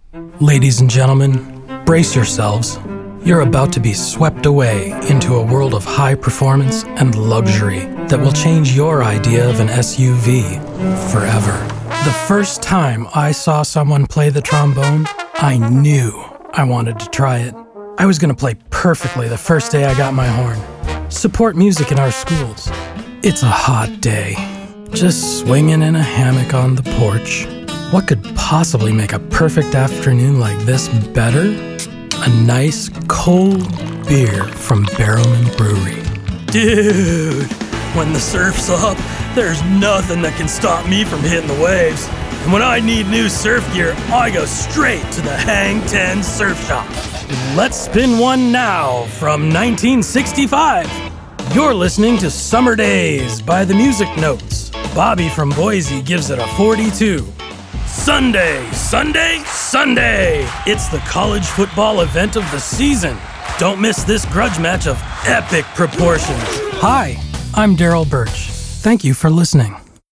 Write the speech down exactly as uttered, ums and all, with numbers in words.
Ladies and gentlemen, brace yourselves. You're about to be swept away into a world of high performance and luxury that will change your idea of an S U V forever. The first time I saw someone play the trombone, I knew I wanted to try it. I was going to play perfectly the first day I got my horn. Support music in our schools. It's a hot day. Just swinging in a hammock on the porch. What could possibly make a perfect afternoon like this better? A nice, cold beer from Barrowman Brewery. Dude, when the surf's up, there's nothing that can stop me from hitting the waves. And when I need new surf gear, I go straight to the Hang ten Surf Shop. Let's spin one now from nineteen sixty-five. You're listening to Summer Days by the Music Notes. Bobby from Boise gives it a forty-two. Sunday, Sunday, Sunday! It's the college football event of the season. Don't miss this grudge match of epic proportions. Hi, I'm Daryl Birch. Thank you for listening.